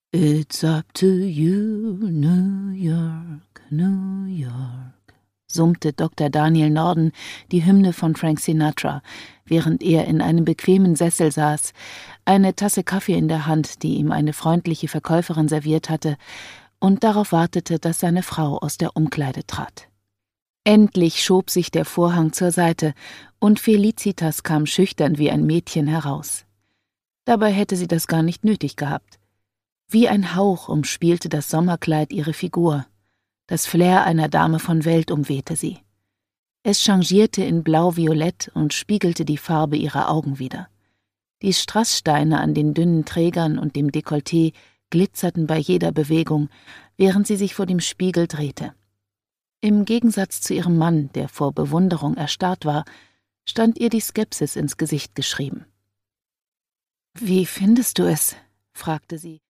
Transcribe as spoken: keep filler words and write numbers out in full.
It's up to you, New York, New York, summte Doktor Daniel Norden die Hymne von Frank Sinatra, während er in einem bequemen Sessel saß, eine Tasse Kaffee in der Hand, die ihm eine freundliche Verkäuferin serviert hatte, und darauf wartete, dass seine Frau aus der Umkleide trat. Endlich schob sich der Vorhang zur Seite, und Felicitas kam schüchtern wie ein Mädchen heraus. Dabei hätte sie das gar nicht nötig gehabt. Wie ein Hauch umspielte das Sommerkleid ihre Figur. Das Flair einer Dame von Welt umwehte sie. Es changierte in blau-violett und spiegelte die Farbe ihrer Augen wider. Die Strasssteine an den dünnen Trägern und dem Dekolleté glitzerten bei jeder Bewegung, während sie sich vor dem Spiegel drehte. Im Gegensatz zu ihrem Mann, der vor Bewunderung erstarrt war, stand ihr die Skepsis ins Gesicht geschrieben. »Wie findest du es?« fragte sie,